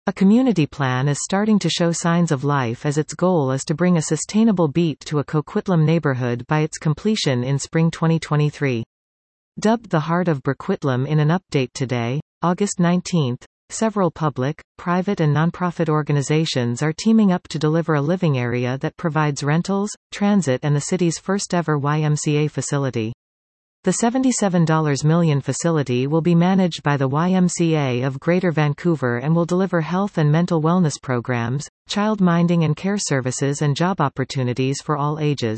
A community plan is starting to show signs of life as its goal is to bring a sustainable beat to a Coquitlam neighborhood by its completion in spring 2023. Dubbed the Heart of Burquitlam in an update today, August 19, several public, private and nonprofit organizations are teaming up to deliver a living area that provides rentals, transit and the city's first-ever YMCA facility. The $77 million facility will be managed by the YMCA of Greater Vancouver and will deliver health and mental wellness programs, child minding and care services and job opportunities for all ages.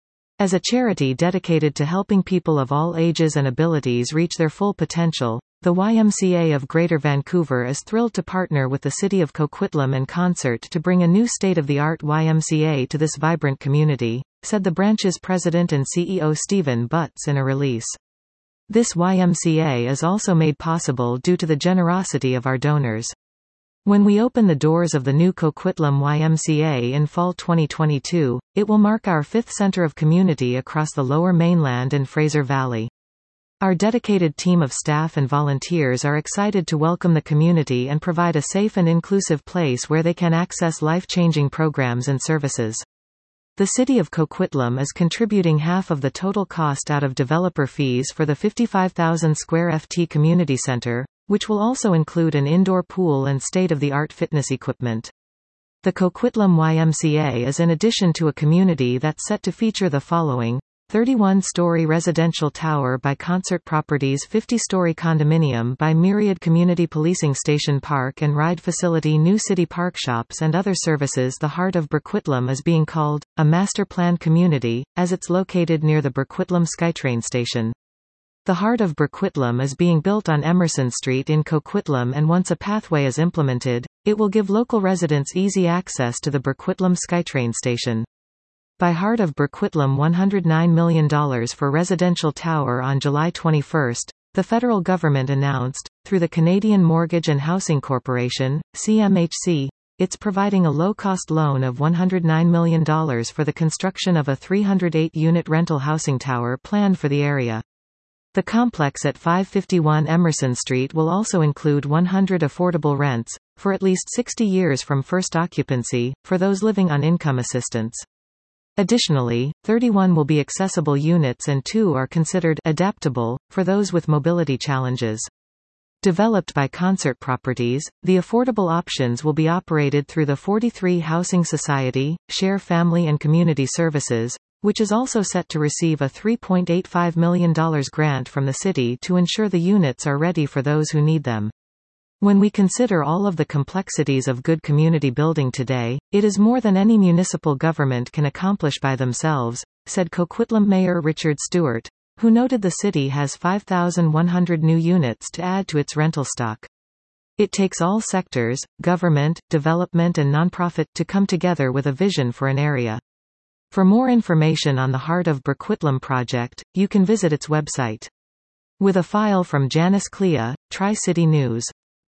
As a charity dedicated to helping people of all ages and abilities reach their full potential, the YMCA of Greater Vancouver is thrilled to partner with the City of Coquitlam and Concert to bring a new state-of-the-art YMCA to this vibrant community, said the branch's president and CEO Stephen Butts in a release. This YMCA is also made possible due to the generosity of our donors. When we open the doors of the new Coquitlam YMCA in fall 2022, it will mark our fifth center of community across the Lower Mainland and Fraser Valley. Our dedicated team of staff and volunteers are excited to welcome the community and provide a safe and inclusive place where they can access life-changing programs and services. The City of Coquitlam is contributing half of the total cost out of developer fees for the 55,000 square FT community center, which will also include an indoor pool and state-of-the-art fitness equipment. The Coquitlam YMCA is in addition to a community that's set to feature the following: 31-story residential tower by Concert Properties, 50-story condominium by Myriad Community Policing Station Park and Ride Facility, new city park shops and other services. The Heart of Burquitlam is being called a master plan community, as it's located near the Burquitlam SkyTrain station. The Heart of Burquitlam is being built on Emerson Street in Coquitlam, and once a pathway is implemented, it will give local residents easy access to the Burquitlam SkyTrain station. By Heart of Burquitlam, $109 million for residential tower. On July 21, the federal government announced, through the Canadian Mortgage and Housing Corporation, CMHC, it's providing a low-cost loan of $109 million for the construction of a 308-unit rental housing tower planned for the area. The complex at 551 Emerson Street will also include 100 affordable rents, for at least 60 years from first occupancy, for those living on income assistance. Additionally, 31 will be accessible units and 2 are considered adaptable, for those with mobility challenges. Developed by Concert Properties, the affordable options will be operated through the 43 Housing Society, Share Family and Community Services, which is also set to receive a $3.85 million grant from the city to ensure the units are ready for those who need them. When we consider all of the complexities of good community building today, it is more than any municipal government can accomplish by themselves, said Coquitlam Mayor Richard Stewart, who noted the city has 5,100 new units to add to its rental stock. It takes all sectors, government, development and nonprofit, to come together with a vision for an area. For more information on the Heart of Burquitlam project, you can visit its website. With a file from Janice Clea, Tri-City News.